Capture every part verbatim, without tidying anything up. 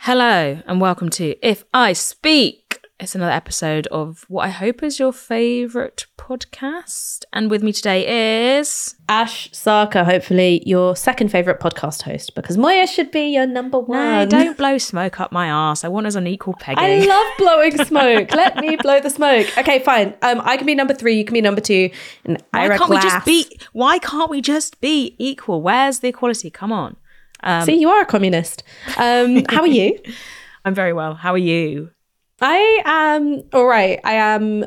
Hello and welcome to If I Speak. It's another episode of what I hope is your favourite podcast. And with me today is... Ash Sarkar, hopefully your second favourite podcast host, because Moya should be your number one. No, don't blow smoke up my arse. I want us on equal pegging. I love blowing smoke. Let me blow the smoke. Okay, fine. Um, I can be number three, you can be number two. And why Ira can't Glass. we just be? Why can't we just be equal? Where's the equality? Come on. Um, See, you are a communist. Um, how are you? I'm very well. How are you? I am all right. I am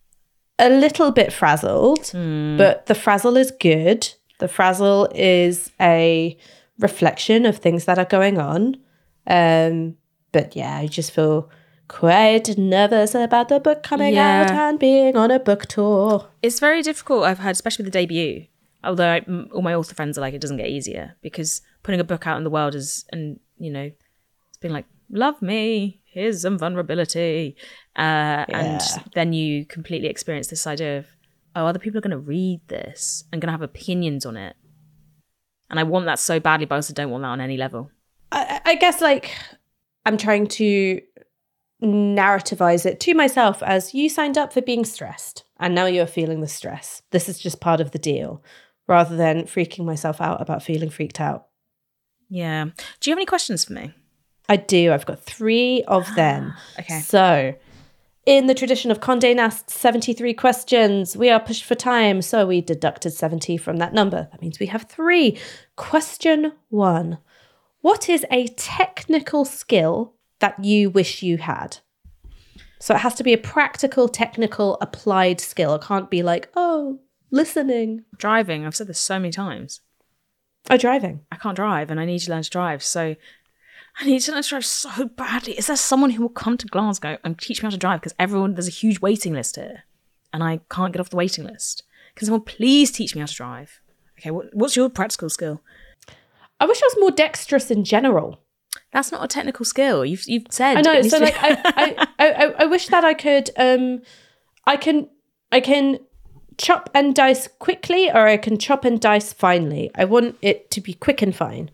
a little bit frazzled, mm. but the frazzle is good. The frazzle is a reflection of things that are going on. Um, but yeah, I just feel quite nervous about the book coming yeah. out and being on a book tour. It's very difficult, I've heard, especially with the debut. Although I, all my author friends are like, it doesn't get easier because putting a book out in the world is, and you know, it's been like, love me, here's some vulnerability. Uh, yeah. And then you completely experience this idea of, oh, other people are going to read this and going to have opinions on it. And I want that so badly, but I also don't want that on any level. I, I guess like I'm trying to narrativize it to myself as you signed up for being stressed and now you're feeling the stress. This is just part of the deal, rather than freaking myself out about feeling freaked out. Yeah. Do you have any questions for me? I do. I've got three of them. Okay. So, in the tradition of Condé Nast's seventy-three questions, we are pushed for time, so we deducted seventy from that number. That means we have three. Question one. What is a technical skill that you wish you had? So it has to be a practical, technical, applied skill. It can't be like, oh, listening. Driving. I've said this so many times. Oh, driving. I can't drive and I need to learn to drive. So I need to learn to drive so badly. Is there someone who will come to Glasgow and teach me how to drive? Because everyone, there's a huge waiting list here and I can't get off the waiting list. Can someone please teach me how to drive? Okay, what, what's your practical skill? I wish I was more dexterous in general. That's not a technical skill. You've you've said. I know. So like, I, I, I I wish that I could. Um, I can I can chop and dice quickly, or I can chop and dice finely. I want it to be quick and fine.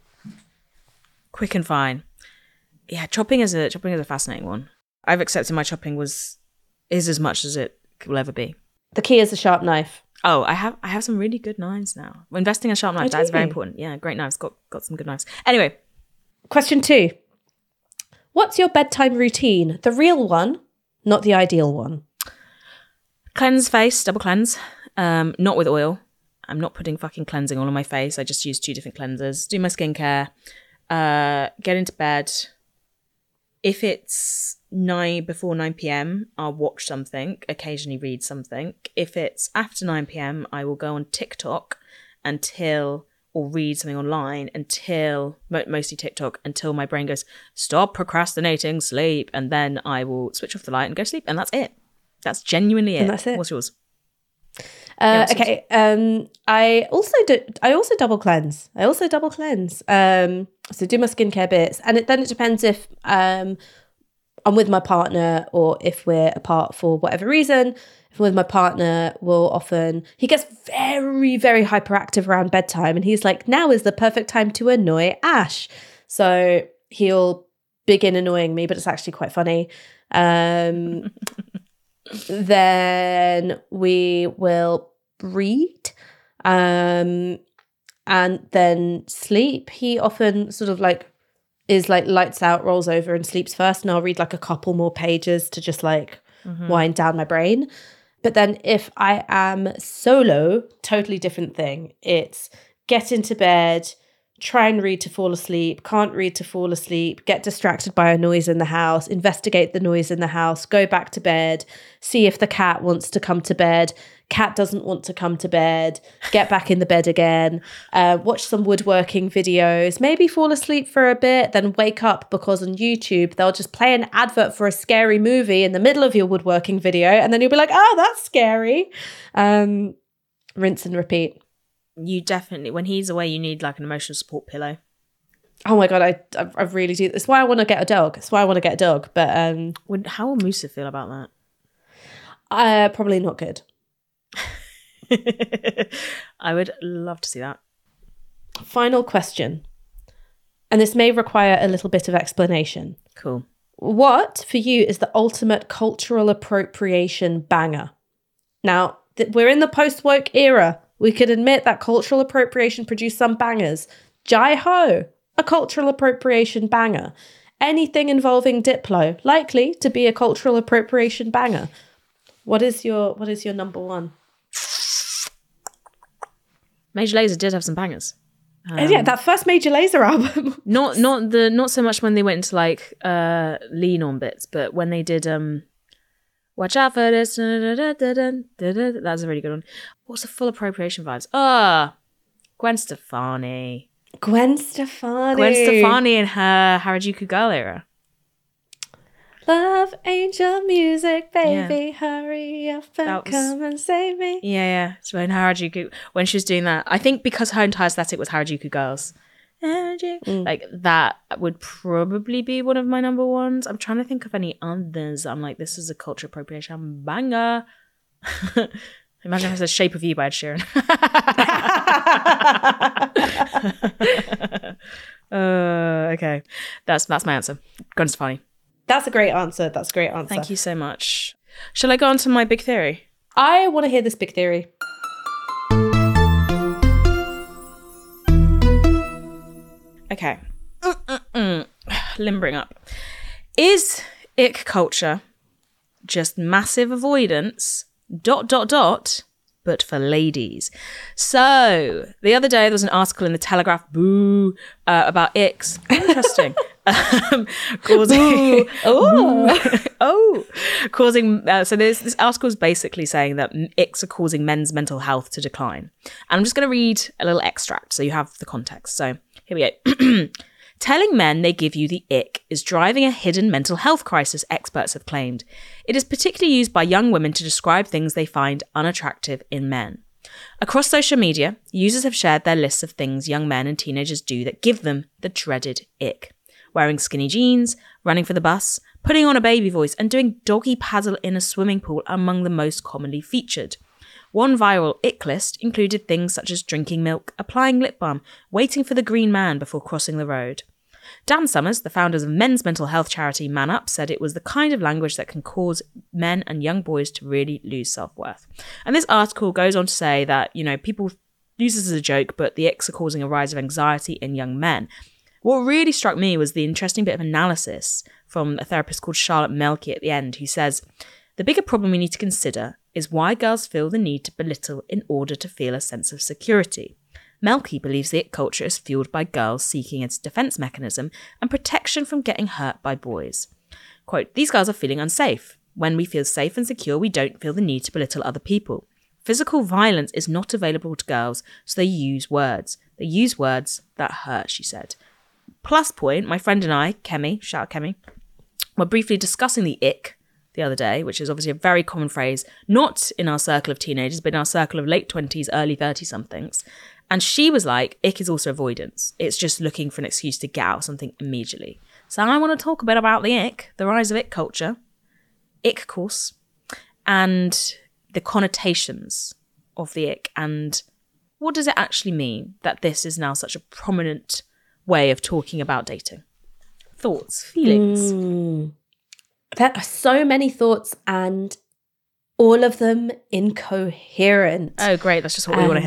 Quick and fine. Yeah, chopping is a chopping is a fascinating one. I've accepted my chopping was is as much as it will ever be. The key is a sharp knife. Oh, I have I have some really good knives now. Investing in a sharp knife, oh, that is very important. Yeah, great knives. Got got some good knives. Anyway. Question two. What's your bedtime routine? The real one, not the ideal one. Cleanse face, double cleanse. Um, not with oil. I'm not putting fucking cleansing all on my face. I just use two different cleansers. Do my skincare. Uh, get into bed. If it's nine before nine p.m, I'll watch something, occasionally read something. If it's after nine p.m, I will go on TikTok until... or read something online until, mostly TikTok, until my brain goes, stop procrastinating, sleep. And then I will switch off the light and go sleep. And that's it. That's genuinely it. And that's it. What's yours? Uh, yeah, okay. Um, I also do, I also double cleanse. I also double cleanse. Um, so do my skincare bits. And it, then it depends if um, I'm with my partner or if we're apart for whatever reason. If I'm with my partner, we'll often, he gets very, very hyperactive around bedtime. And he's like, now is the perfect time to annoy Ash. So he'll begin annoying me, but it's actually quite funny. Um, then we will read um, and then sleep. He often sort of like is like lights out, rolls over and sleeps first. And I'll read like a couple more pages to just like mm-hmm. wind down my brain. But then if I am solo, totally different thing. It's get into bed, try and read to fall asleep, can't read to fall asleep, get distracted by a noise in the house, investigate the noise in the house, go back to bed, see if the cat wants to come to bed, cat doesn't want to come to bed, get back in the bed again, uh, watch some woodworking videos, maybe fall asleep for a bit, then wake up because on YouTube they'll just play an advert for a scary movie in the middle of your woodworking video and then you'll be like, oh, that's scary. Um, rinse and repeat. You definitely, when he's away, you need like an emotional support pillow. Oh my God, I I, I really do. That's why I want to get a dog. That's why I want to get a dog. But um, Would, how will Musa feel about that? Uh, probably not good. I would love to see that. Final question. And this may require a little bit of explanation. Cool. What, for you, is the ultimate cultural appropriation banger? Now, th- we're in the post-woke era. We could admit that cultural appropriation produced some bangers. Jai-Ho, a cultural appropriation banger. Anything involving Diplo, likely to be a cultural appropriation banger. What is your What is your number one? Major Lazer did have some bangers. Um, yeah, that first Major Lazer album. not not the not so much when they went into like uh, lean on bits, but when they did um, watch out for this. That's a really good one. What's the full appropriation vibes? Ah, oh, Gwen Stefani. Gwen Stefani. Gwen Stefani in her Harajuku Girl era. Love angel music, baby, yeah. Hurry up and was, come and save me. Yeah, yeah. So when Harajuku, when she was doing that, I think because her entire aesthetic was Harajuku Girls, mm. like that would probably be one of my number ones. I'm trying to think of any others. I'm like, this is a culture appropriation banger. Imagine if it says Shape of You by Ed Sheeran. uh, okay, that's that's my answer. Gwen Stefani. That's a great answer. That's a great answer. Thank you so much. Shall I go on to my big theory? I want to hear this big theory. Okay. Mm-mm-mm. Limbering up. Is ick culture just massive avoidance, dot, dot, dot, but for ladies? So, the other day there was an article in the Telegraph, boo, uh, about icks. Interesting. Um, causing oh oh causing uh, so this this article is basically saying that icks are causing men's mental health to decline, and I'm just going to read a little extract so you have the context. So here we go. Telling men they give you the ick is driving a hidden mental health crisis, experts have claimed. It is particularly used by young women to describe things they find unattractive in men. Across social media, users have shared their lists of things young men and teenagers do that give them the dreaded ick. Wearing skinny jeans, running for the bus, putting on a baby voice, and doing doggy paddle in a swimming pool are among the most commonly featured. One viral ick list included things such as drinking milk, applying lip balm, waiting for the green man before crossing the road. Dan Summers, the founders of men's mental health charity Man Up, said it was the kind of language that can cause men and young boys to really lose self-worth. And this article goes on to say that, you know, people use this as a joke, but the icks are causing a rise of anxiety in young men. What really struck me was the interesting bit of analysis from a therapist called Charlotte Melky at the end, who says, the bigger problem we need to consider is why girls feel the need to belittle in order to feel a sense of security. Melky believes the ick culture is fueled by girls seeking its defense mechanism and protection from getting hurt by boys. Quote, these girls are feeling unsafe. When we feel safe and secure, we don't feel the need to belittle other people. Physical violence is not available to girls, so they use words. They use words that hurt, she said. Plus point, my friend and I, Kemi, shout out Kemi, were briefly discussing the ick the other day, which is obviously a very common phrase, not in our circle of teenagers, but in our circle of late twenties, early thirty-somethings. And she was like, ick is also avoidance. It's just looking for an excuse to get out something immediately. So I want to talk a bit about the ick, the rise of ick culture, ick course, and the connotations of the ick, and what does it actually mean that this is now such a prominent way of talking about dating? Thoughts, feelings? Mm. There are so many thoughts and all of them incoherent. Oh, great. That's just what um, we want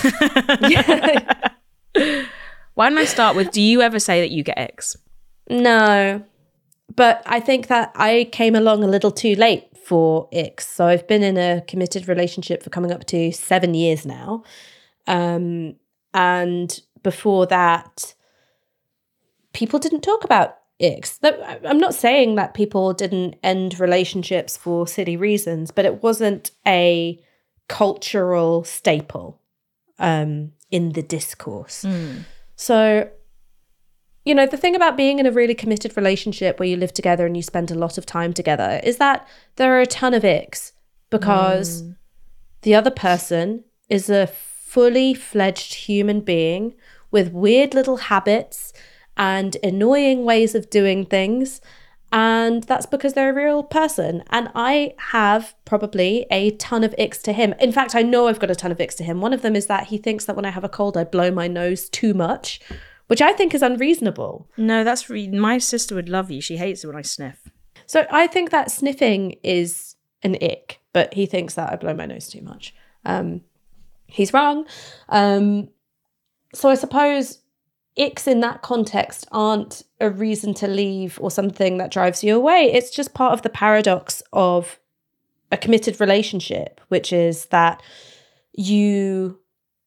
to hear. Why don't I start with, do you ever say that you get icks? No, but I think that I came along a little too late for icks. So I've been in a committed relationship for coming up to seven years now. Um, and before that, people didn't talk about icks. I'm not saying that people didn't end relationships for silly reasons, but it wasn't a cultural staple um, in the discourse. Mm. So, you know, the thing about being in a really committed relationship where you live together and you spend a lot of time together is that there are a ton of icks because mm. the other person is a fully fledged human being with weird little habits and annoying ways of doing things. And that's because they're a real person. And I have probably a ton of icks to him. In fact, I know I've got a ton of icks to him. One of them is that he thinks that when I have a cold, I blow my nose too much, which I think is unreasonable. No, that's re- my sister would love you. She hates it when I sniff. So I think that sniffing is an ick, but he thinks that I blow my nose too much. Um, he's wrong. Um, so I suppose icks in that context aren't a reason to leave or something that drives you away. It's just part of the paradox of a committed relationship, which is that you,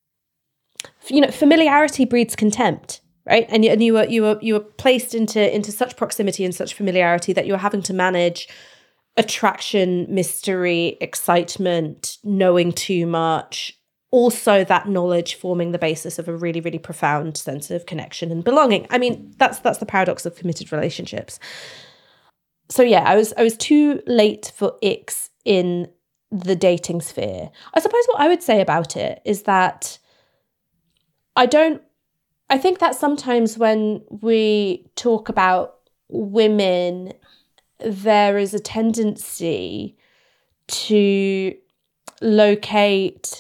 you know, familiarity breeds contempt. Right, and you, and you were you were you were placed into into such proximity and such familiarity that you were having to manage attraction, mystery, excitement, knowing too much. Also, that knowledge forming the basis of a really really profound sense of connection and belonging. I mean, that's that's the paradox of committed relationships. So yeah, I was I was too late for icks in the dating sphere. I suppose what I would say about it is that I don't. I think that sometimes when we talk about women, there is a tendency to locate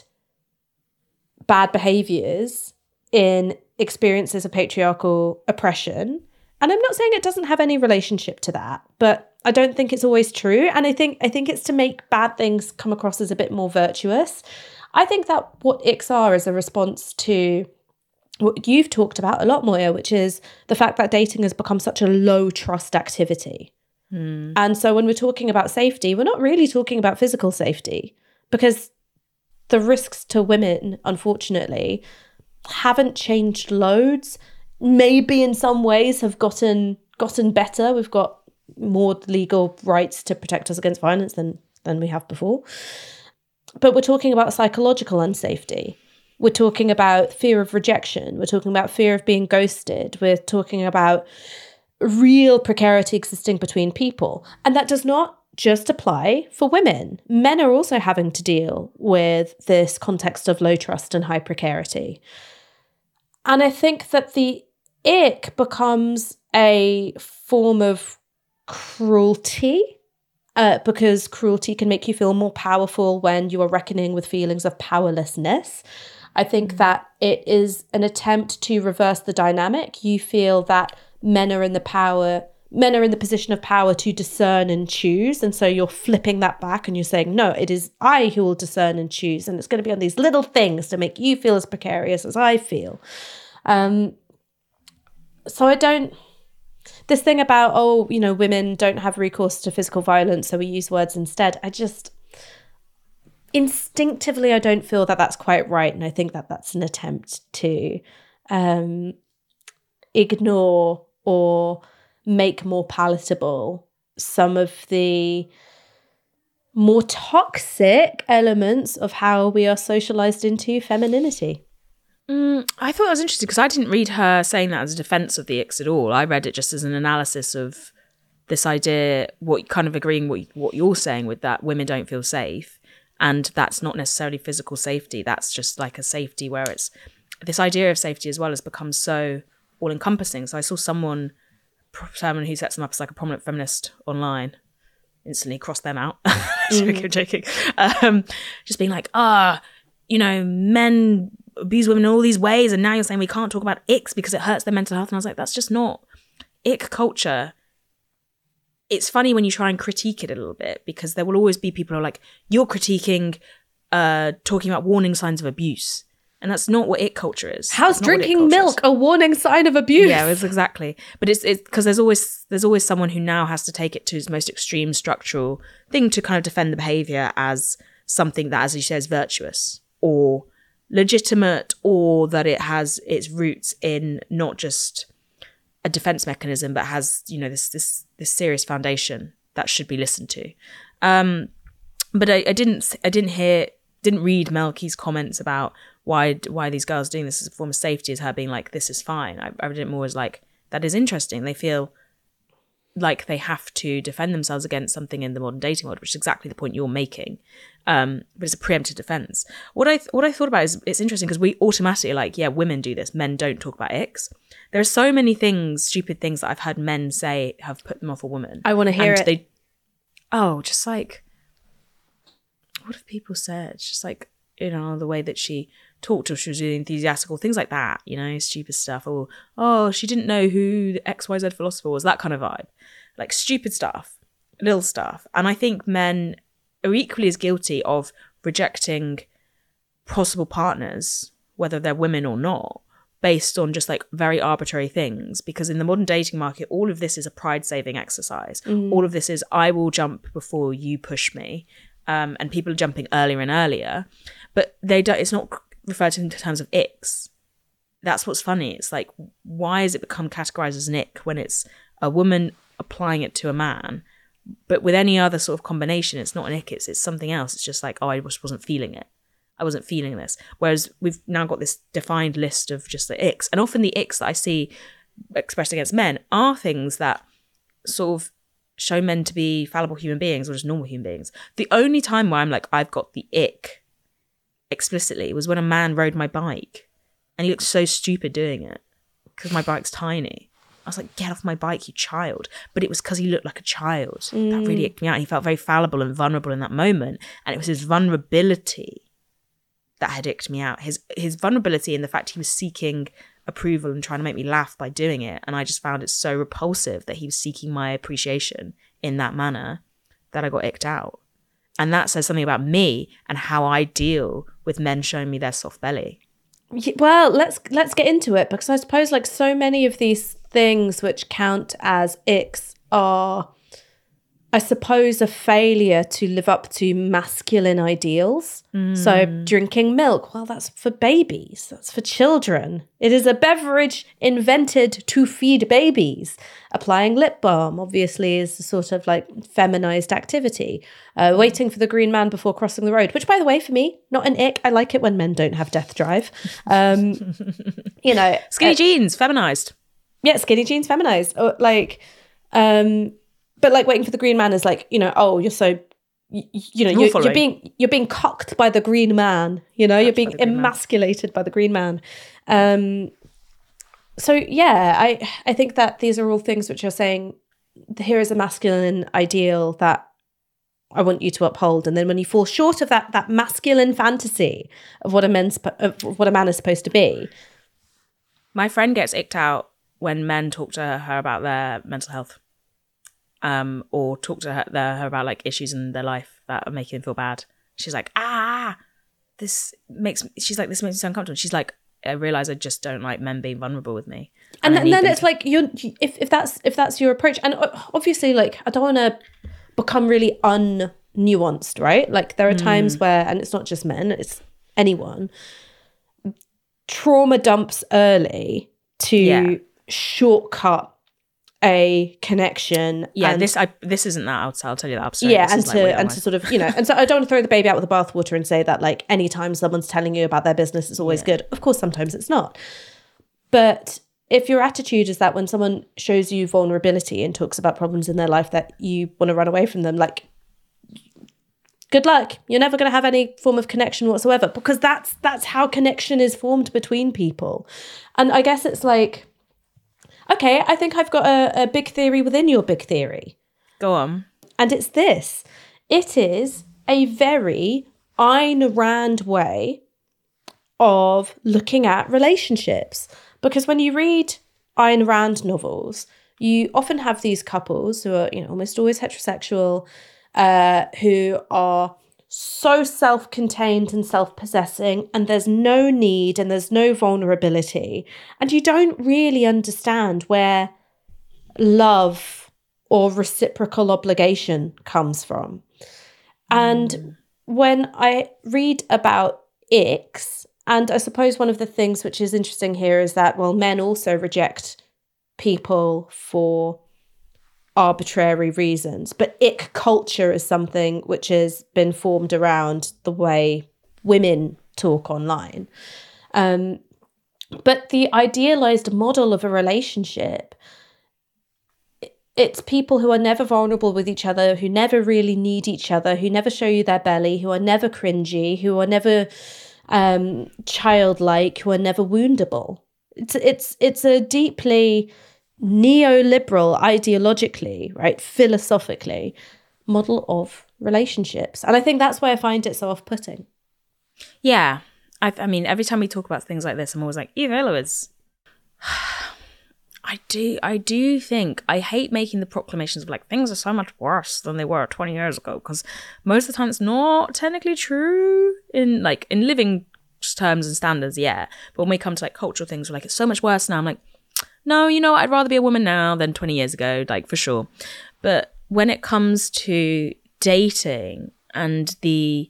bad behaviours in experiences of patriarchal oppression. And I'm not saying it doesn't have any relationship to that, but I don't think it's always true. And I think I think it's to make bad things come across as a bit more virtuous. I think that what icks are is a response to what you've talked about a lot, Moya, which is the fact that dating has become such a low trust activity. Mm. And so when we're talking about safety, we're not really talking about physical safety, because the risks to women, unfortunately, haven't changed loads. Maybe in some ways have gotten gotten better. We've got more legal rights to protect us against violence than, than we have before. But we're talking about psychological unsafety. We're talking about fear of rejection. We're talking about fear of being ghosted. We're talking about real precarity existing between people. And that does not just apply for women. Men are also having to deal with this context of low trust and high precarity. And I think that the ick becomes a form of cruelty, uh, because cruelty can make you feel more powerful when you are reckoning with feelings of powerlessness. I think that it is an attempt to reverse the dynamic. You feel that men are in the power, men are in the position of power to discern and choose. And so you're flipping that back and you're saying, no, it is I who will discern and choose. And it's going to be on these little things to make you feel as precarious as I feel. Um, so I don't, this thing about, oh, you know, women don't have recourse to physical violence, so we use words instead. I just, instinctively, I don't feel that that's quite right. And I think that that's an attempt to um, ignore or make more palatable some of the more toxic elements of how we are socialized into femininity. Mm, I thought that was interesting because I didn't read her saying that as a defense of the icks at all. I read it just as an analysis of this idea, what kind of agreeing what, what you're saying with that women don't feel safe. And that's not necessarily physical safety. That's just like a safety where it's this idea of safety as well has become so all encompassing. So I saw someone, someone who sets them up as like a prominent feminist online, instantly crossed them out. joking, joking. Um, just being like, ah, oh, you know, men abuse women in all these ways. And now you're saying we can't talk about icks because it hurts their mental health. And I was like, that's just not ick culture. It's funny when you try and critique it a little bit, because there will always be people who are like, you're critiquing, uh, talking about warning signs of abuse. And that's not what ick culture is. How's drinking milk is. a warning sign of abuse? Yeah, it's exactly. But it's it's because there's always there's always someone who now has to take it to its most extreme structural thing to kind of defend the behavior as something that, as you say, is virtuous or legitimate, or that it has its roots in not just a defense mechanism, but has, you know, this this this serious foundation that should be listened to. Um, but I, I didn't I didn't hear didn't read Melky's comments about why why these girls doing this as a form of safety, as her being like, this is fine. I, I read it more as like, that is interesting. They feel like they have to defend themselves against something in the modern dating world, which is exactly the point you're making. Um, but it's a preemptive defense. What I th- what I thought about is, it's interesting because we automatically are like, yeah, women do this. Men don't talk about icks. There are so many things, stupid things that I've heard men say have put them off a woman. I want to hear and it. They, oh, just like, what have people said? It's just like, you know, the way that she talked or she was really enthusiastic or things like that, you know, stupid stuff. Or, oh, she didn't know who the X Y Z philosopher was, that kind of vibe. Like stupid stuff, little stuff. And I think men are equally as guilty of rejecting possible partners, whether they're women or not, based on just like very arbitrary things. Because in the modern dating market, all of this is a pride-saving exercise. Mm. All of this is, I will jump before you push me. Um, and people are jumping earlier and earlier. But they don't, it's not referred to in terms of icks. That's what's funny. It's like, why has it become categorized as an ick when it's a woman applying it to a man? But with any other sort of combination, it's not an ick, it's, it's something else. It's just like, oh, I just wasn't feeling it. I wasn't feeling this. Whereas we've now got this defined list of just the icks. And often the icks that I see expressed against men are things that sort of show men to be fallible human beings or just normal human beings. The only time where I'm like, I've got the ick explicitly was when a man rode my bike and he looked so stupid doing it because my bike's tiny. I was like, get off my bike, you child. But it was because he looked like a child. Mm. That really icked me out. He felt very fallible and vulnerable in that moment. And it was his vulnerability that had icked me out. His his vulnerability and the fact he was seeking approval and trying to make me laugh by doing it. And I just found it so repulsive that he was seeking my appreciation in that manner that I got icked out. And that says something about me and how I deal with men showing me their soft belly. Well, let's let's get into it, because I suppose like so many of these things which count as icks are, I suppose, a failure to live up to masculine ideals. Mm. So drinking milk, well, that's for babies. That's for children. It is a beverage invented to feed babies. Applying lip balm, obviously, is a sort of like feminized activity. Uh, waiting for the green man before crossing the road, which, by the way, for me, not an ick. I like it when men don't have death drive. Um, you know, skinny uh, jeans, feminized. Yeah, skinny jeans, feminized. Or like, um, but like waiting for the green man is like, you know, oh, you're so, you, you know, you're, you're being you're being cocked by the green man. You know, Cocked you're being by emasculated man. by the green man. Um, so yeah, I I think that these are all things which are saying, here is a masculine ideal that I want you to uphold, and then when you fall short of that that masculine fantasy of what a man's of what a man is supposed to be. My friend gets icked out when men talk to her about their mental health. Um, or talk to her, her about like issues in their life that are making them feel bad. She's like, ah, this makes, she's like, this makes me so uncomfortable. She's like, I realise I just don't like men being vulnerable with me. And, and then it's to- like, you're, if, if that's, if that's your approach, and obviously like, I don't want to become really un-nuanced, right? Like there are mm. times where, and it's not just men, it's anyone, trauma dumps early to yeah. shortcut a connection. Yeah, and, this I this isn't that. I'll, I'll tell you that. I'm sorry. Yeah, this and is to like and to sort of, you know, and so I don't want to throw the baby out with the bathwater and say that like anytime someone's telling you about their business, it's always yeah. good. Of course, sometimes it's not. But if your attitude is that when someone shows you vulnerability and talks about problems in their life that you want to run away from them, like, good luck. You're never going to have any form of connection whatsoever, because that's that's how connection is formed between people. And I guess it's like, okay, I think I've got a, a big theory within your big theory. Go on. And it's this. It is a very Ayn Rand way of looking at relationships. Because when you read Ayn Rand novels, you often have these couples who are, you know, almost always heterosexual, uh, who are so self-contained and self-possessing, and there's no need and there's no vulnerability, and you don't really understand where love or reciprocal obligation comes from. And mm. when I read about icks, and I suppose one of the things which is interesting here is that, well, men also reject people for arbitrary reasons, but ick culture is something which has been formed around the way women talk online. Um, but the idealized model of a relationship, it's people who are never vulnerable with each other, who never really need each other, who never show you their belly, who are never cringy, who are never um, childlike, who are never woundable. It's it's it's a deeply neoliberal, ideologically, right, philosophically, model of relationships. And I think that's why I find it so off-putting. Yeah. I, I mean, every time we talk about things like this, I'm always like, Eve Illowes. I do, I do think, I hate making the proclamations of like, things are so much worse than they were twenty years ago, because most of the time it's not technically true in like, in living terms and standards, yeah. But when we come to like cultural things, we're like, it's so much worse now. I'm like, no, you know, I'd rather be a woman now than twenty years ago, like for sure. But when it comes to dating and the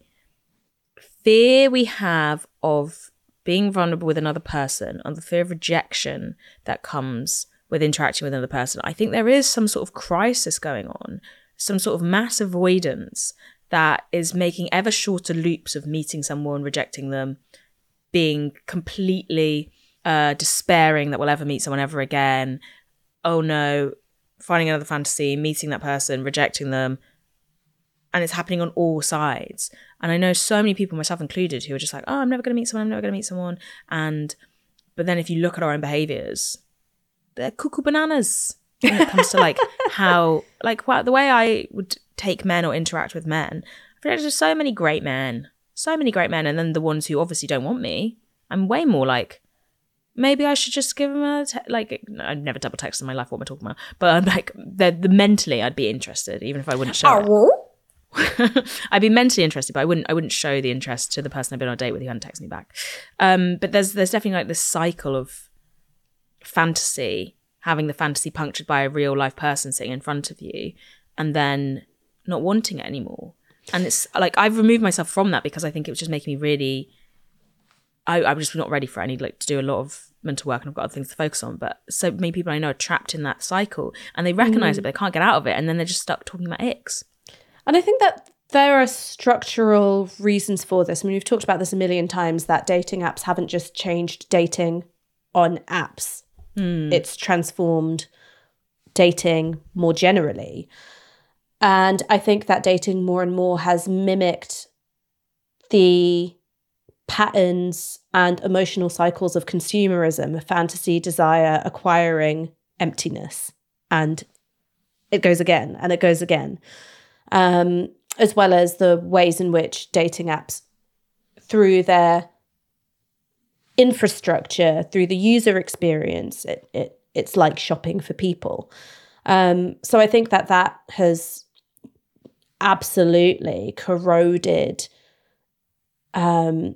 fear we have of being vulnerable with another person, and the fear of rejection that comes with interacting with another person, I think there is some sort of crisis going on, some sort of mass avoidance that is making ever shorter loops of meeting someone, rejecting them, being completely uh, despairing that we'll ever meet someone ever again. Oh no, finding another fantasy, meeting that person, rejecting them. And it's happening on all sides. And I know so many people, myself included, who are just like, oh, I'm never going to meet someone, I'm never going to meet someone. And, but then if you look at our own behaviours, they're cuckoo bananas when it comes to like how, like what, the way I would take men or interact with men. I feel like there's just so many great men, so many great men. And then the ones who obviously don't want me, I'm way more like, maybe I should just give them a, te- like, I've never double texted in my life, what am I talking about? But I'm like, the, the mentally I'd be interested, even if I wouldn't show oh. it. I'd be mentally interested, but I wouldn't I wouldn't show the interest to the person I've been on a date with who hadn't texted me back. Um, but there's there's definitely like this cycle of fantasy, having the fantasy punctured by a real life person sitting in front of you, and then not wanting it anymore. And it's like I've removed myself from that because I think it was just making me really I, I was just not ready for it. I need like to do a lot of mental work and I've got other things to focus on. But so many people I know are trapped in that cycle and they recognise mm. it, but they can't get out of it, and then they're just stuck talking about icks. And I think that there are structural reasons for this. I mean, we've talked about this a million times, that dating apps haven't just changed dating on apps. Mm. It's transformed dating more generally. And I think that dating more and more has mimicked the patterns and emotional cycles of consumerism, fantasy, desire, acquiring, emptiness. And it goes again and it goes again. Um, as well as the ways in which dating apps, through their infrastructure, through the user experience, it, it it's like shopping for people. Um, so I think that that has absolutely corroded um,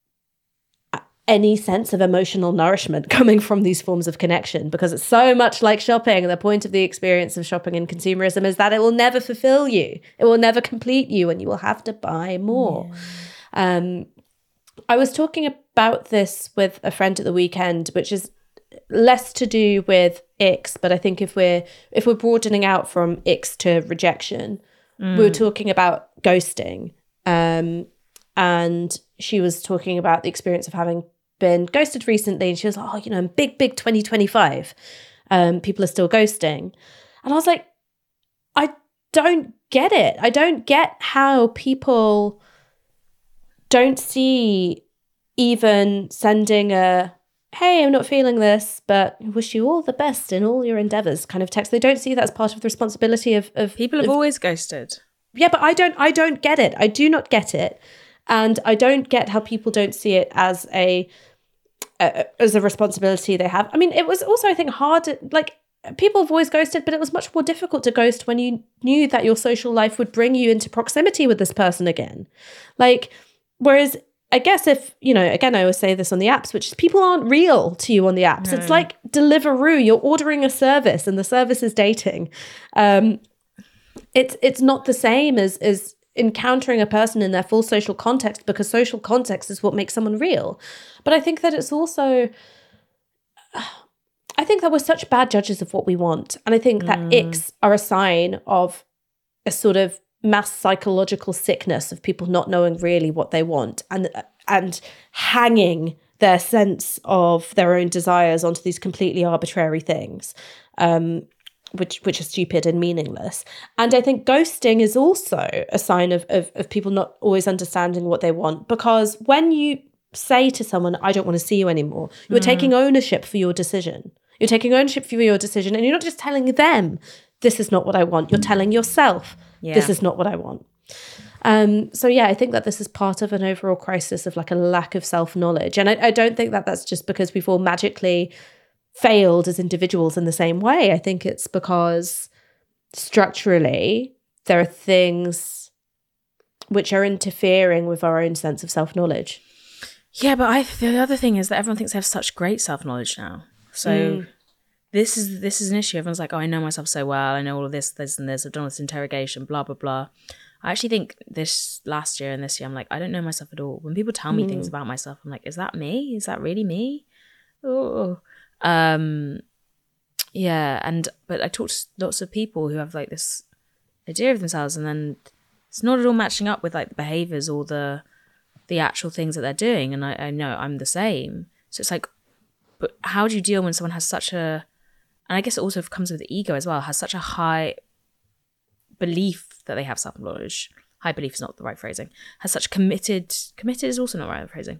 any sense of emotional nourishment coming from these forms of connection, because it's so much like shopping. The point of the experience of shopping and consumerism is that it will never fulfill you. It will never complete you, and you will have to buy more. Yeah. Um, I was talking about this with a friend at the weekend, which is less to do with icks, but I think if we're if we're broadening out from icks to rejection, mm. we were talking about ghosting. Um, and she was talking about the experience of having been ghosted recently, and she was like, oh, you know, big, big twenty twenty-five. Um, people are still ghosting. And I was like, I don't get it. I don't get how people don't see even sending a, hey, I'm not feeling this, but wish you all the best in all your endeavors kind of text. They don't see that as part of the responsibility of, of people have of, always ghosted. Yeah, but I don't, I don't get it. I do not get it. And I don't get how people don't see it as a, a as a responsibility they have. I mean, it was also, I think, hard. Like, people have always ghosted, but it was much more difficult to ghost when you knew that your social life would bring you into proximity with this person again. Like, whereas I guess if, you know, again, I always say this on the apps, which is people aren't real to you on the apps. No. It's like Deliveroo. You're ordering a service and the service is dating. Um, it's it's not the same as as encountering a person in their full social context, because social context is what makes someone real. But I think that it's also, I think that we're such bad judges of what we want. And I think that mm. icks are a sign of a sort of mass psychological sickness of people not knowing really what they want and and hanging their sense of their own desires onto these completely arbitrary things. Um, which which are stupid and meaningless. And I think ghosting is also a sign of, of, of people not always understanding what they want, because when you say to someone, I don't want to see you anymore, you're mm. taking ownership for your decision. You're taking ownership for your decision, and you're not just telling them, this is not what I want. You're telling yourself, yeah. this is not what I want. Um, so yeah, I think that this is part of an overall crisis of like a lack of self-knowledge. And I, I don't think that that's just because we've all magically failed as individuals in the same way. I think it's because structurally there are things which are interfering with our own sense of self-knowledge. Yeah, but I the other thing is that everyone thinks they have such great self-knowledge now. So mm. this is this is an issue. Everyone's like, oh, I know myself so well. I know all of this, this and this. I've done this interrogation, blah, blah, blah. I actually think this last year and this year, I'm like, I don't know myself at all. When people tell me mm. things about myself, I'm like, is that me? Is that really me? Oh, um, yeah. And, but I talk to lots of people who have like this idea of themselves, and then it's not at all matching up with like the behaviors or the, the actual things that they're doing. And I, I know I'm the same. So it's like, but how do you deal when someone has such a, and I guess it also comes with the ego as well, has such a high belief that they have self-knowledge. High belief is not the right phrasing. Has such committed, committed is also not the right phrasing.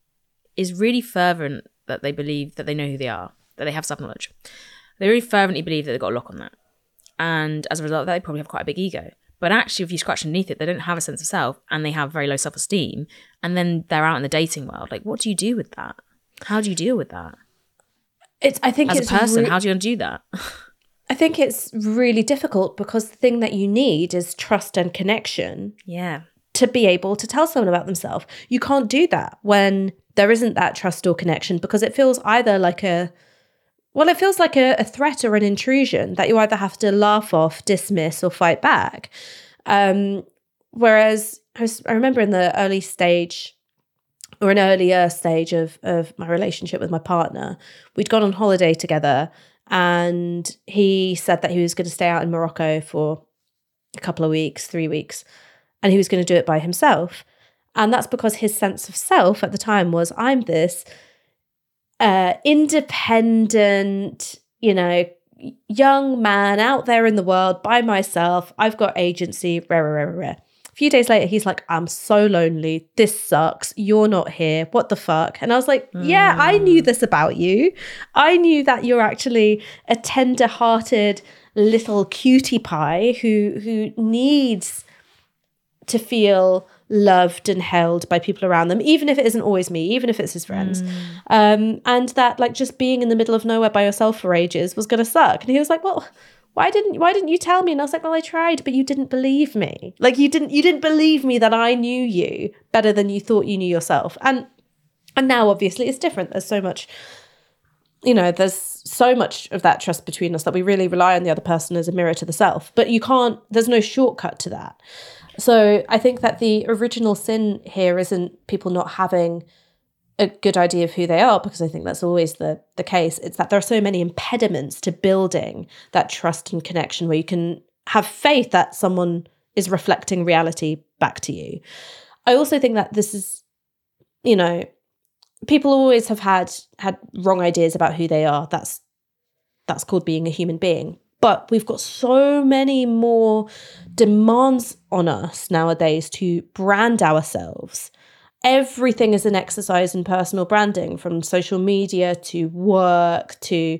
Is really fervent that they believe that they know who they are, that they have self-knowledge. They really fervently believe that they've got a lock on that. And as a result of that, they probably have quite a big ego. But actually, if you scratch underneath it, they don't have a sense of self and they have very low self-esteem. And then they're out in the dating world. Like, what do you do with that? How do you deal with that? It's. I think as it's a person, re- how do you undo that? I think it's really difficult because the thing that you need is trust and connection. Yeah. To be able to tell someone about themselves. You can't do that when there isn't that trust or connection, because it feels either like a, well, it feels like a, a threat or an intrusion that you either have to laugh off, dismiss, or fight back. Um, whereas I, was, I remember in the early stage or an earlier stage of, of my relationship with my partner, we'd gone on holiday together. And he said that he was going to stay out in Morocco for a couple of weeks, three weeks, and he was going to do it by himself. And that's because his sense of self at the time was, I'm this uh, independent, you know, young man out there in the world by myself. I've got agency, rah, rah, rah, rah. A few days later, he's like, I'm so lonely. This sucks. You're not here. What the fuck? And I was like, yeah, mm. I knew this about you. I knew that you're actually a tender-hearted little cutie pie who who needs to feel loved and held by people around them, even if it isn't always me, even if it's his friends. Mm. Um, and that like just being in the middle of nowhere by yourself for ages was going to suck. And he was like, well, why didn't why didn't you tell me? And I was like, well, I tried, but you didn't believe me. Like you didn't you didn't believe me that I knew you better than you thought you knew yourself. And and now obviously it's different. There's so much, you know, there's so much of that trust between us that we really rely on the other person as a mirror to the self. But you can't, there's no shortcut to that. So I think that the original sin here isn't people not having a good idea of who they are, because I think that's always the the case. It's that there are so many impediments to building that trust and connection where you can have faith that someone is reflecting reality back to you. I also think that this is, you know, people always have had had wrong ideas about who they are. That's that's called being a human being. But we've got so many more demands on us nowadays to brand ourselves. Everything is an exercise in personal branding, from social media to work to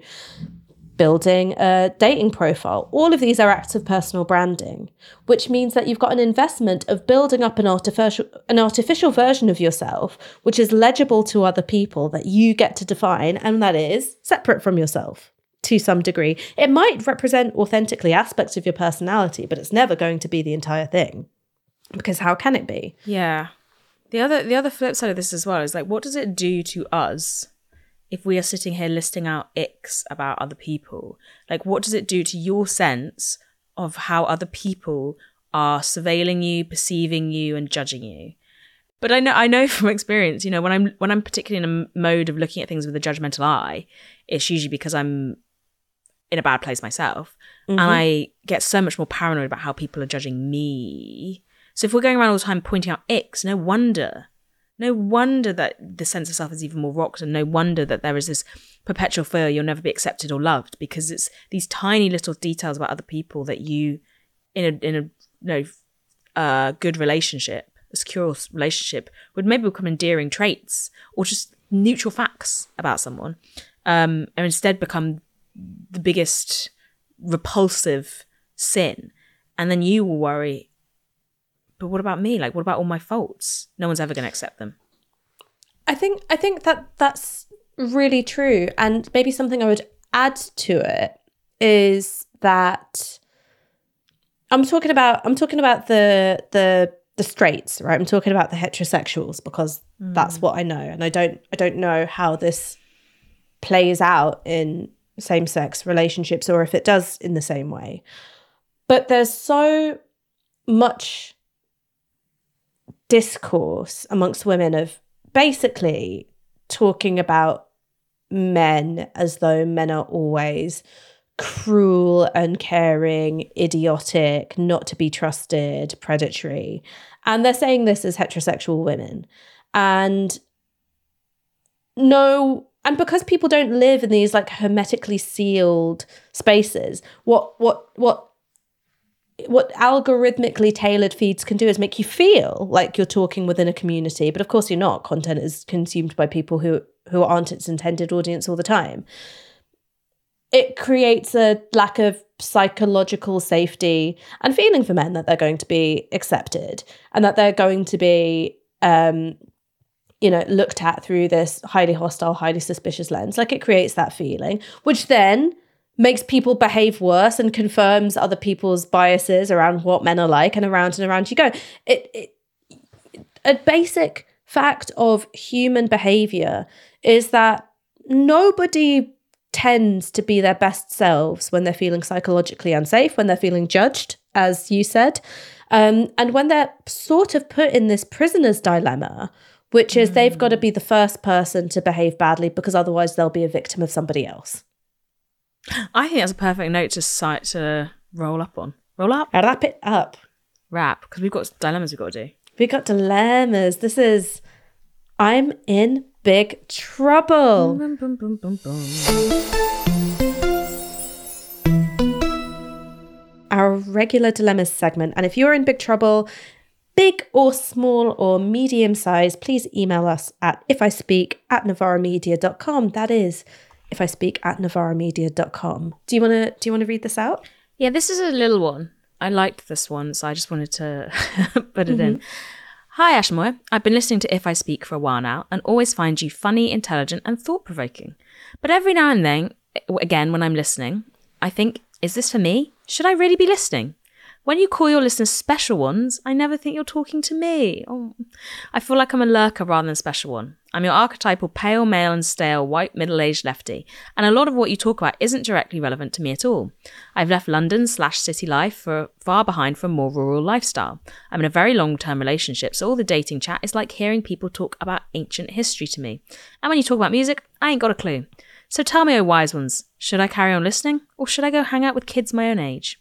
building a dating profile. All of these are acts of personal branding, which means that you've got an investment of building up an artificial, an artificial version of yourself, which is legible to other people, that you get to define, and that is separate from yourself. To some degree, it might represent authentically aspects of your personality, but it's never going to be the entire thing, because how can it be? Yeah. The other the other flip side of this as well is like, what does it do to us if we are sitting here listing out icks about other people? Like, what does it do to your sense of how other people are surveilling you, perceiving you, and judging you? But I know I know from experience, you know, when I'm when I'm particularly in a mode of looking at things with a judgmental eye, it's usually because I'm in a bad place myself. Mm-hmm. And I get so much more paranoid about how people are judging me. So if we're going around all the time pointing out icks, no wonder, no wonder that the sense of self is even more rocked, and no wonder that there is this perpetual fear you'll never be accepted or loved, because it's these tiny little details about other people that you, in a in a you know, uh, good relationship, a secure relationship, would maybe become endearing traits or just neutral facts about someone, um, and instead become the biggest repulsive sin. And then you will worry, but what about me? Like, what about all my faults? No one's ever going to accept them. I think I think that that's really true. And maybe something I would add to it is that I'm talking about I'm talking about the the the straights, right? I'm talking about the heterosexuals because mm. that's what I know. And I don't I don't know how this plays out in same-sex relationships or if it does in the same way. But there's so much discourse amongst women of basically talking about men as though men are always cruel, uncaring, idiotic, not to be trusted, predatory. And they're saying this as heterosexual women. And no, and because people don't live in these like hermetically sealed spaces, what what what what algorithmically tailored feeds can do is make you feel like you're talking within a community. But of course you're not. Content is consumed by people who, who aren't its intended audience all the time. It creates a lack of psychological safety and feeling for men that they're going to be accepted and that they're going to be, um, you know, looked at through this highly hostile, highly suspicious lens. Like it creates that feeling, which then makes people behave worse and confirms other people's biases around what men are like, and around and around you go. It, it a basic fact of human behavior is that nobody tends to be their best selves when they're feeling psychologically unsafe, when they're feeling judged, as you said, um, and when they're sort of put in this prisoner's dilemma, which is mm. they've got to be the first person to behave badly because otherwise they'll be a victim of somebody else. I think that's a perfect note to cite to roll up on. Roll up? Wrap it up. Wrap, because we've got dilemmas we've got to do. We've got dilemmas. This is, I'm in big trouble. Boom, boom, boom, boom, boom. Our regular dilemmas segment. And if you're in big trouble, big or small or medium size, please email us at ifispeak at novaramedia dot com. That is if I speak at novaramedia dot com. Do you want to do you want to read this out? Yeah, this is a little one. I liked this one, so I just wanted to put it mm-hmm. in. Hi, Ashmore. I've been listening to If I Speak for a while now and always find you funny, intelligent and thought-provoking. But every now and then, again, when I'm listening, I think, is this for me? Should I really be listening? When you call your listeners special ones, I never think you're talking to me. Oh, I feel like I'm a lurker rather than a special one. I'm your archetypal pale, male and stale, white, middle-aged lefty, and a lot of what you talk about isn't directly relevant to me at all. I've left London slash city life for far behind for a more rural lifestyle. I'm in a very long-term relationship, so all the dating chat is like hearing people talk about ancient history to me. And when you talk about music, I ain't got a clue. So tell me, oh wise ones, should I carry on listening, or should I go hang out with kids my own age?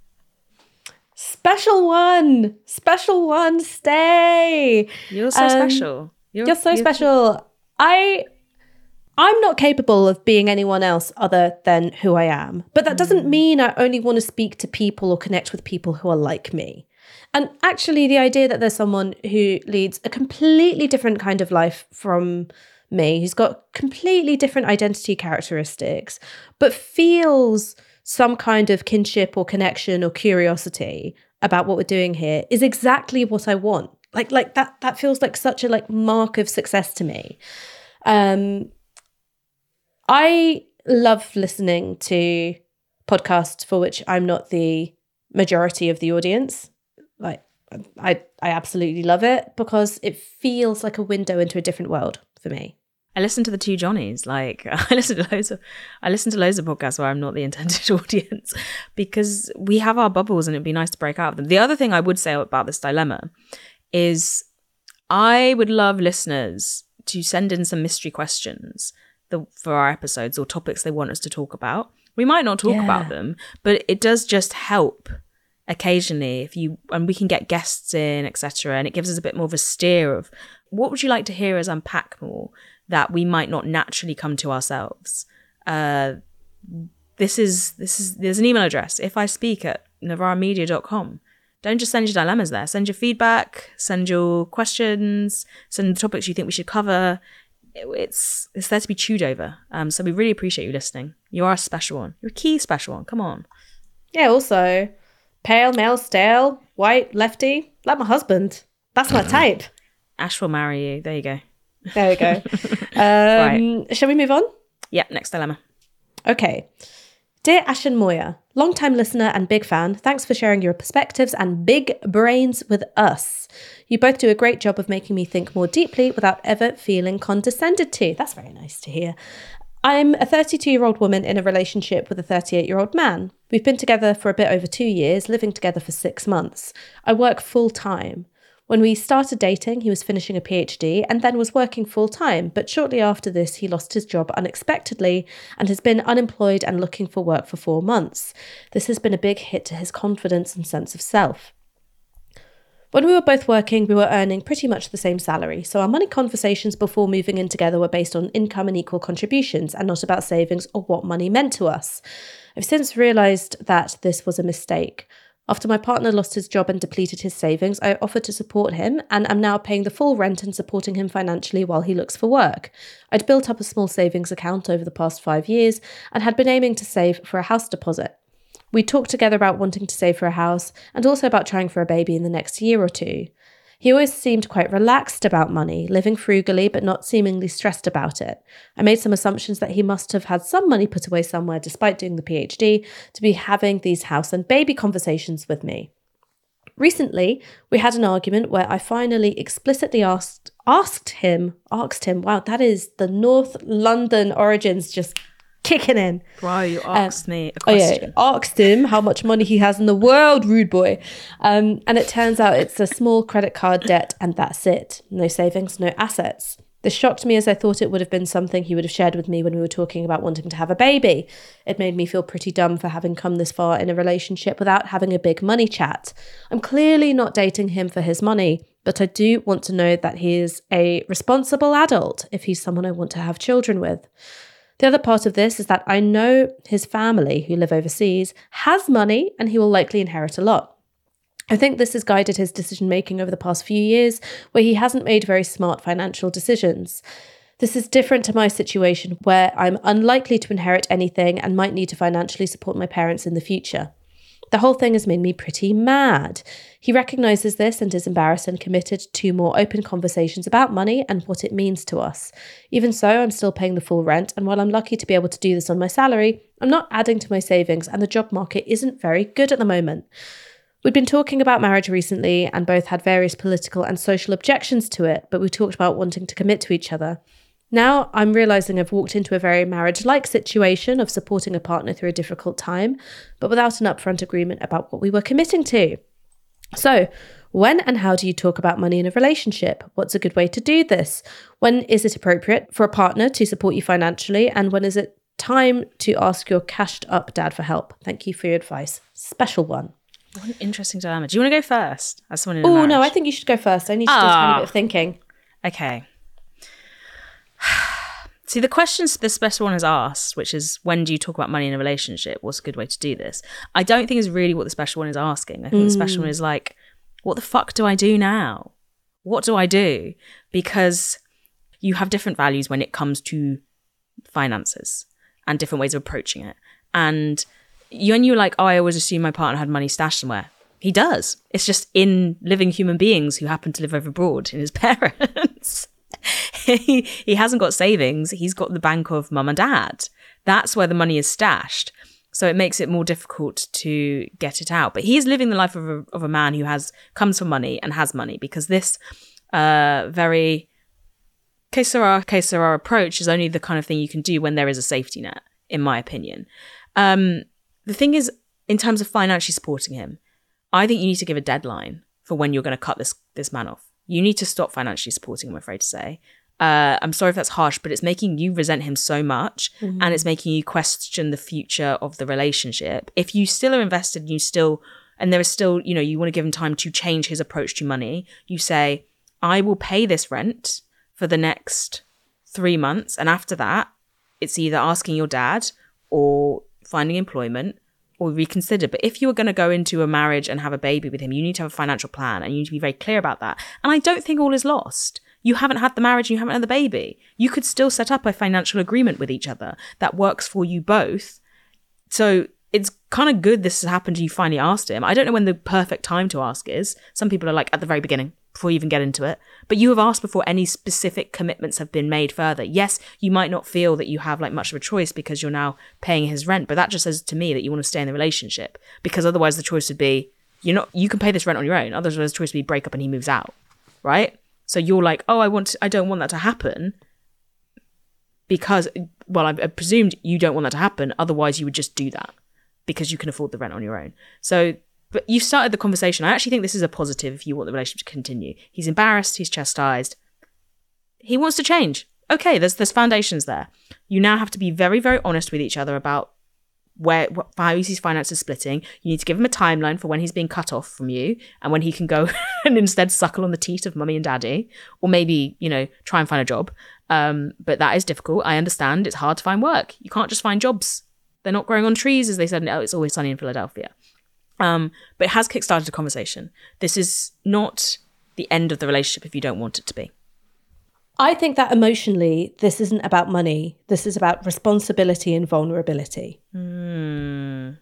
Special one, special one, stay. You're so um, special. You're, you're so you're... special. I, I'm not capable of being anyone else other than who I am. But that doesn't mm. mean I only want to speak to people or connect with people who are like me. And actually, the idea that there's someone who leads a completely different kind of life from me, who's got completely different identity characteristics, but feels some kind of kinship or connection or curiosity about what we're doing here is exactly what I want. Like, like that, that feels like such a like mark of success to me. Um, I love listening to podcasts for which I'm not the majority of the audience. Like, I, I absolutely love it because it feels like a window into a different world for me. I listen to the two Johnnies. Like I listen to loads of, I listen to loads of podcasts where I'm not the intended audience because we have our bubbles and it'd be nice to break out of them. The other thing I would say about this dilemma is I would love listeners to send in some mystery questions the, for our episodes or topics they want us to talk about. We might not talk yeah. about them, but it does just help occasionally if you, and we can get guests in, et cetera. And it gives us a bit more of a steer of what would you like to hear us unpack more that we might not naturally come to ourselves. Uh, this is, this is, there's an email address, if I speak at novaramedia dot com. Don't just send your dilemmas there. Send your feedback, send your questions, send the topics you think we should cover. It, it's it's there to be chewed over. Um, so we really appreciate you listening. You are a special one. You're a key special one. Come on. Yeah, also, pale, male, stale, white, lefty, like my husband. That's my type. Ash will marry you. There you go. There we go. Um, right. Shall we move on? Yeah, next dilemma. Okay. Dear Ash and Moya, long-time listener and big fan, thanks for sharing your perspectives and big brains with us. You both do a great job of making me think more deeply without ever feeling condescended to. That's very nice to hear. I'm a thirty-two-year-old woman in a relationship with a thirty-eight-year-old man. We've been together for a bit over two years, living together for six months. I work full-time. When we started dating, he was finishing a PhD and then was working full-time, but shortly after this, he lost his job unexpectedly and has been unemployed and looking for work for four months. This has been a big hit to his confidence and sense of self. When we were both working, we were earning pretty much the same salary, so our money conversations before moving in together were based on income and equal contributions and not about savings or what money meant to us. I've since realised that this was a mistake. After my partner lost his job and depleted his savings, I offered to support him and am now paying the full rent and supporting him financially while he looks for work. I'd built up a small savings account over the past five years and had been aiming to save for a house deposit. We talked together about wanting to save for a house and also about trying for a baby in the next year or two. He always seemed quite relaxed about money, living frugally but not seemingly stressed about it. I made some assumptions that he must have had some money put away somewhere despite doing the PhD to be having these house and baby conversations with me. Recently, we had an argument where I finally explicitly asked asked him, asked him, wow, that is the North London origins just kicking in. Wow, you asked um, me a question. Oh yeah, asked him how much money he has in the world, rude boy. Um, and it turns out it's a small credit card debt and that's it. No savings, no assets. This shocked me as I thought it would have been something he would have shared with me when we were talking about wanting to have a baby. It made me feel pretty dumb for having come this far in a relationship without having a big money chat. I'm clearly not dating him for his money, but I do want to know that he is a responsible adult if he's someone I want to have children with. The other part of this is that I know his family, who live overseas, has money and he will likely inherit a lot. I think this has guided his decision-making over the past few years, where he hasn't made very smart financial decisions. This is different to my situation, where I'm unlikely to inherit anything and might need to financially support my parents in the future. The whole thing has made me pretty mad. He recognises this and is embarrassed and committed to more open conversations about money and what it means to us. Even so, I'm still paying the full rent, and while I'm lucky to be able to do this on my salary, I'm not adding to my savings, and the job market isn't very good at the moment. We'd been talking about marriage recently and both had various political and social objections to it, but we talked about wanting to commit to each other. Now I'm realising I've walked into a very marriage-like situation of supporting a partner through a difficult time, but without an upfront agreement about what we were committing to. So, when and how do you talk about money in a relationship? What's a good way to do this? When is it appropriate for a partner to support you financially? And when is it time to ask your cashed-up dad for help? Thank you for your advice. Special one. What an interesting dilemma. Do you want to go first? As someone in a Oh, marriage? no, I think you should go first. I need to do a tiny bit of thinking. Okay. See, the questions this special one has asked, which is, when do you talk about money in a relationship? What's a good way to do this? I don't think is really what the special one is asking. I think mm. the special one is like, what the fuck do I do now? What do I do? Because you have different values when it comes to finances and different ways of approaching it. And you, when you're like, oh, I always assume my partner had money stashed somewhere. He does. It's just in living human beings who happen to live over abroad in his parents. he, he hasn't got savings. He's got the bank of mum and dad. That's where the money is stashed. So it makes it more difficult to get it out. But he is living the life of a, of a man who has comes from money and has money, because this uh, very que sera, que sera approach is only the kind of thing you can do when there is a safety net, in my opinion. Um, the thing is, in terms of financially supporting him, I think you need to give a deadline for when you're going to cut this this man off. You need to stop financially supporting him, I'm afraid to say. Uh, I'm sorry if that's harsh, but it's making you resent him so much, mm-hmm. and it's making you question the future of the relationship. If you still are invested, you still, and there is still, you know, you want to give him time to change his approach to money, you say, I will pay this rent for the next three months. And after that, it's either asking your dad or finding employment or reconsider. But if you are going to go into a marriage and have a baby with him, you need to have a financial plan, and you need to be very clear about that. And I don't think all is lost. You haven't had the marriage and you haven't had the baby. You could still set up a financial agreement with each other that works for you both. So it's kind of good this has happened. You finally asked him. I don't know when the perfect time to ask is. Some people are like at the very beginning, before you even get into it. But you have asked before any specific commitments have been made further. Yes, you might not feel that you have like much of a choice because you're now paying his rent, but that just says to me that you want to stay in the relationship, because otherwise the choice would be, you're not, you can pay this rent on your own. Otherwise the choice would be break up and he moves out, right? So you're like, oh, I want, to, I don't want that to happen because, well, I, I presumed you don't want that to happen. Otherwise you would just do that because you can afford the rent on your own. So, but you started the conversation. I actually think this is a positive if you want the relationship to continue. He's embarrassed. He's chastised. He wants to change. Okay, there's there's foundations there. You now have to be very, very honest with each other about where what, how he sees finances splitting. You need to give him a timeline for when he's being cut off from you and when he can go and instead suckle on the teat of mummy and daddy, or maybe, you know, try and find a job. Um, but that is difficult. I understand. It's hard to find work. You can't just find jobs. They're not growing on trees, as they said. No, it's always sunny in Philadelphia. Um, but it has kickstarted a conversation. This is not the end of the relationship if you don't want it to be. I think that emotionally, this isn't about money. This is about responsibility and vulnerability. Mm.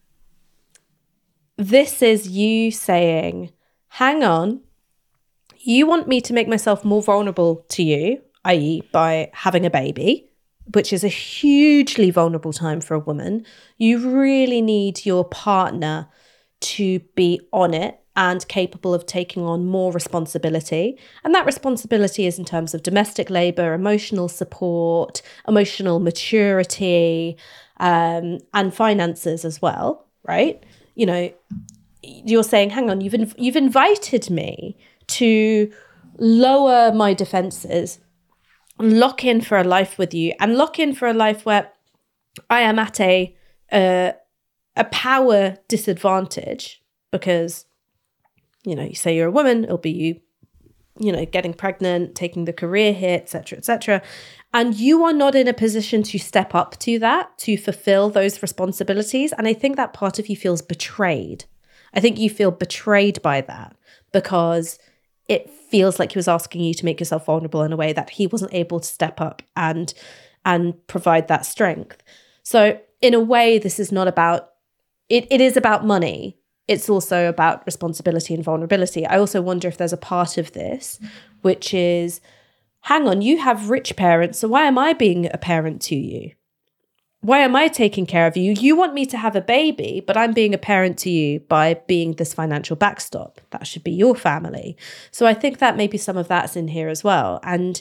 This is you saying, hang on, you want me to make myself more vulnerable to you, that is by having a baby, which is a hugely vulnerable time for a woman. You really need your partner to be on it and capable of taking on more responsibility. And that responsibility is in terms of domestic labour, emotional support, emotional maturity, um, and finances as well, right? You know, you're saying, hang on, you've inv- you've invited me to lower my defences, lock in for a life with you, and lock in for a life where I am at a uh, a power disadvantage because, you know, you say you're a woman, it'll be you, you know, getting pregnant, taking the career hit, et cetera, et cetera. And you are not in a position to step up to that, to fulfill those responsibilities. And I think that part of you feels betrayed. I think you feel betrayed by that because it feels like he was asking you to make yourself vulnerable in a way that he wasn't able to step up and and provide that strength. So in a way, this is not about, it, it is about money. It's also about responsibility and vulnerability. I also wonder if there's a part of this, which is, hang on, you have rich parents, so why am I being a parent to you? Why am I taking care of you? You want me to have a baby, but I'm being a parent to you by being this financial backstop. That should be your family. So I think that maybe some of that's in here as well. And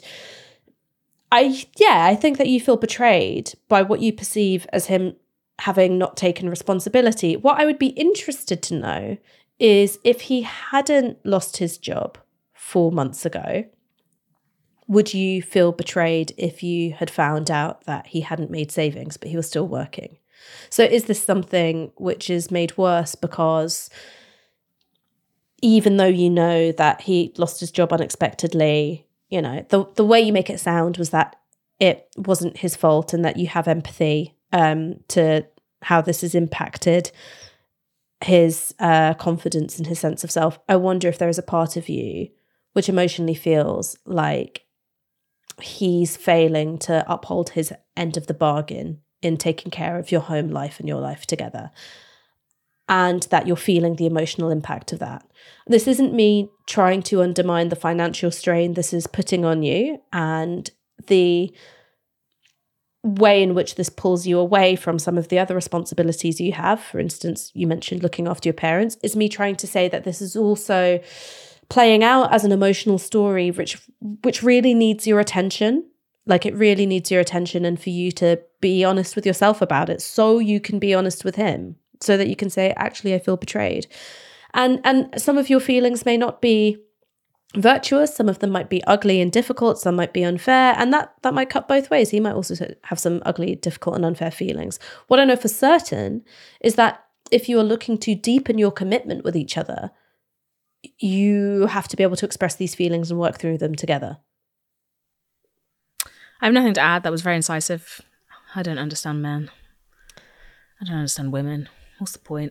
I, yeah, I think that you feel betrayed by what you perceive as him having not taken responsibility. What I would be interested to know is if he hadn't lost his job four months ago, would you feel betrayed if you had found out that he hadn't made savings, but he was still working? So is this something which is made worse because even though you know that he lost his job unexpectedly, you know, the, the way you make it sound was that it wasn't his fault and that you have empathy um, to how this has impacted his uh, confidence and his sense of self. I wonder if there is a part of you which emotionally feels like he's failing to uphold his end of the bargain in taking care of your home life and your life together, and that you're feeling the emotional impact of that. This isn't me trying to undermine the financial strain this is putting on you and the way in which this pulls you away from some of the other responsibilities you have. For instance, you mentioned looking after your parents. Is me trying to say that this is also playing out as an emotional story which which really needs your attention. Like, it really needs your attention, and for you to be honest with yourself about it so you can be honest with him, so that you can say, actually, I feel betrayed. And and some of your feelings may not be virtuous. Some of them might be ugly and difficult. Some might be unfair. And that that might cut both ways. He might also have some ugly, difficult and unfair feelings. What I know for certain is that if you are looking to deepen your commitment with each other, you have to be able to express these feelings and work through them together. I have nothing to add. That was very incisive. I don't understand men. I don't understand women. What's the point?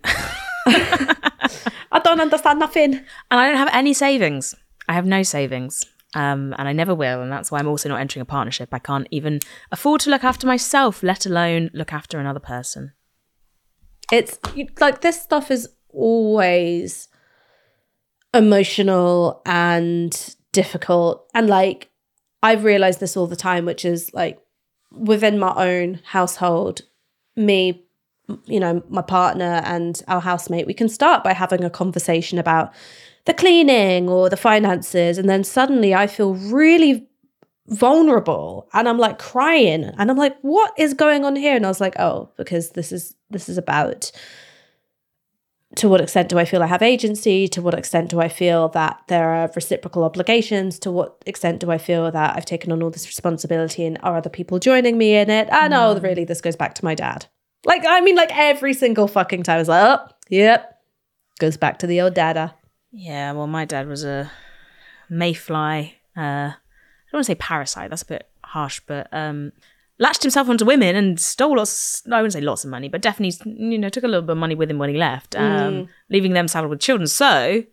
I don't understand nothing. And I don't have any savings. I have no savings. Um, and I never will. And that's why I'm also not entering a partnership. I can't even afford to look after myself, let alone look after another person. It's like this stuff is always emotional and difficult. And like, I've realized this all the time, which is like within my own household, me, you know, my partner and our housemate, we can start by having a conversation about the cleaning or the finances. And then suddenly I feel really vulnerable and I'm like crying and I'm like, what is going on here? And I was like, oh, because this is this is about to what extent do I feel I have agency? To what extent do I feel that there are reciprocal obligations? To what extent do I feel that I've taken on all this responsibility and are other people joining me in it? And mm. oh, really, this goes back to my dad. Like, I mean, like every single fucking time I was like, oh, yep, goes back to the old dada. Yeah, well, my dad was a mayfly. Uh, I don't want to say parasite, that's a bit harsh, but um, latched himself onto women and stole lots, no, I wouldn't say lots of money, but definitely, you know, took a little bit of money with him when he left, um, mm. leaving them saddled with children. So,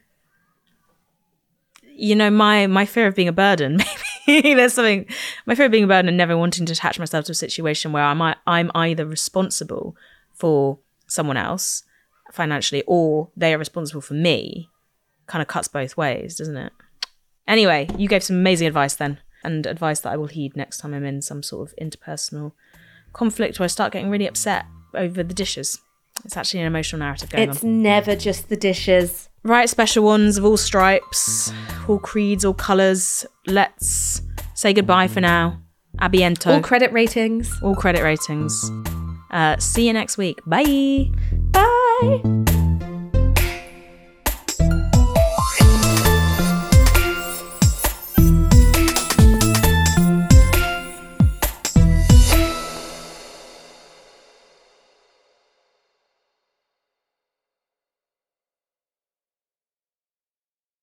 you know, my my fear of being a burden, maybe there's something, my fear of being a burden and never wanting to attach myself to a situation where I'm, I'm either responsible for someone else financially or they are responsible for me, kind of cuts both ways, doesn't it? Anyway, you gave some amazing advice then, and advice that I will heed next time I'm in some sort of interpersonal conflict where I start getting really upset over the dishes. It's actually an emotional narrative going on. It's never just the dishes. Right, special ones of all stripes, all creeds, all colours. Let's say goodbye for now. Abiento. All credit ratings. All credit ratings. Uh, see you next week. Bye.